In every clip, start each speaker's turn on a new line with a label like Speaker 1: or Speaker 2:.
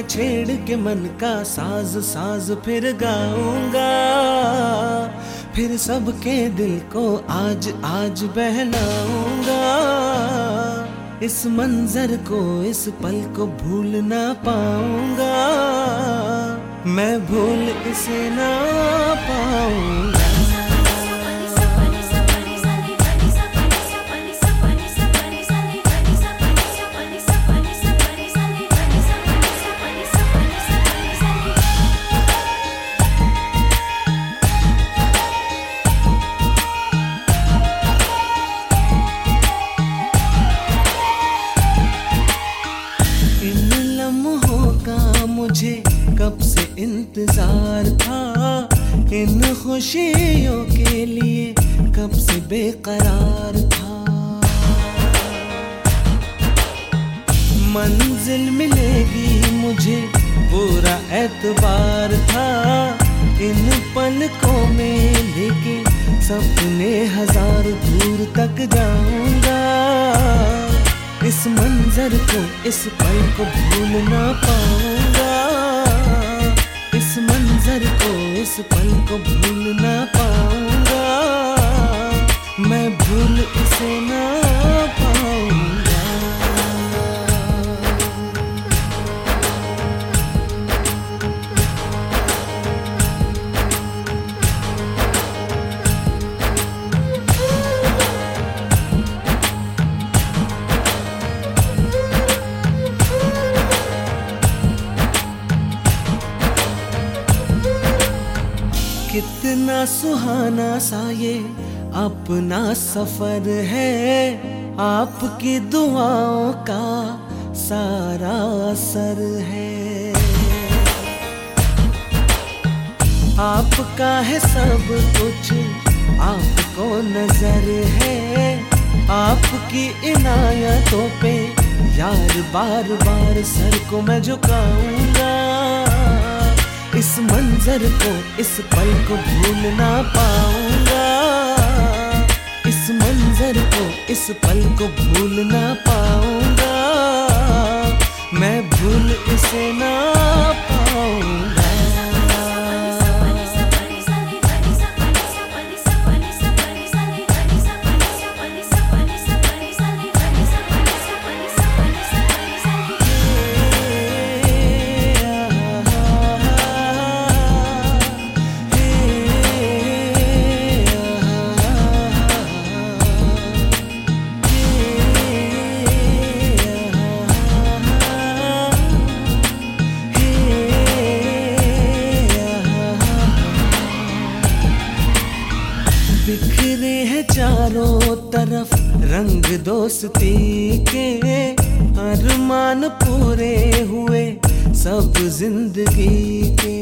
Speaker 1: छेड़ के मन का साज साज फिर गाऊंगा, फिर सबके दिल को आज आज बहलाऊंगा। इस मंजर को इस पल को भूल ना पाऊंगा, मैं भूल इसे ना पाऊंगा। मुझे कब से इंतजार था, इन खुशियों के लिए कब से बेकरार था। मंजिल मिलेगी मुझे पूरा एतबार था, इन पलकों में लेके सपने हजार दूर तक जाऊंगा। इस मंजर को इस पल को भूल ना पाऊंगा, इस मंजर को इस पल को भूल ना पाऊंगा, मैं भूल इसे ना पाऊंगा। कितना सुहाना सा ये अपना सफर है, आपकी दुआओं का सारा असर है। आपका है सब कुछ, आपको नजर है, आपकी इनायतों पे यार बार बार सर को मैं झुकाऊंगा। इस मंजर को इस पल को भूल ना पाऊंगा, इस मंजर को इस पल को भूल ना पाऊंगा, मैं भूल इसे ना पाऊंगा। बिखरे हैं चारों तरफ रंग दोस्ती के, अरमान पूरे हुए सब जिंदगी के।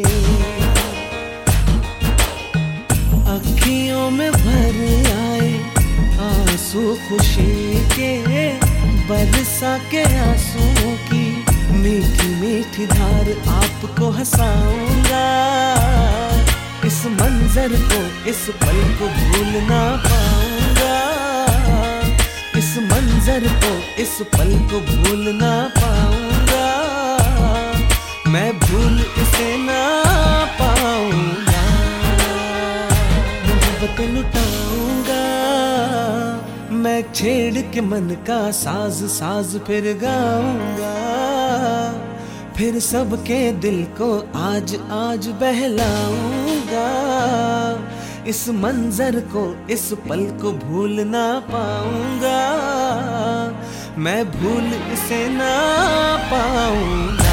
Speaker 1: अखियों में भर आए आंसू खुशी के, बरसा के आंसुओं की मीठी मीठी धार आपको हंसाऊंगा। इस मंजर को इस पल को भूल ना पाऊंगा, इस मंजर को इस पल को भूल ना पाऊंगा, मैं भूल इसे ना पाऊंगा। मोहब्बत लुटाऊंगा, मैं छेड़ के मन का साज साज फिर गाऊंगा, फिर सबके दिल को आज आज बहलाऊंगा। इस मंजर को इस पल को भूल ना पाऊंगा, मैं भूल इसे ना पाऊंगा।